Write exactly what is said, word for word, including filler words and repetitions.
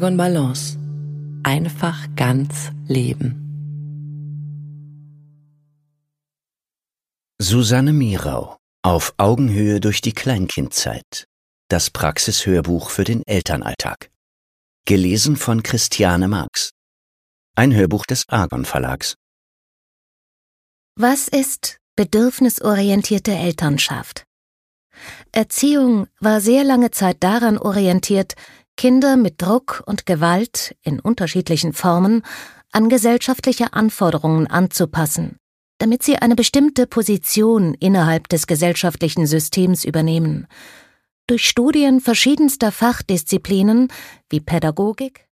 Argon Balance. Einfach ganz leben. Susanne Mirau. Auf Augenhöhe durch die Kleinkindzeit. Das Praxishörbuch für den Elternalltag. Gelesen von Christiane Marx. Ein Hörbuch des Argon Verlags. Was ist bedürfnisorientierte Elternschaft? Erziehung war sehr lange Zeit daran orientiert, Kinder mit Druck und Gewalt in unterschiedlichen Formen an gesellschaftliche Anforderungen anzupassen, damit sie eine bestimmte Position innerhalb des gesellschaftlichen Systems übernehmen. Durch Studien verschiedenster Fachdisziplinen wie Pädagogik,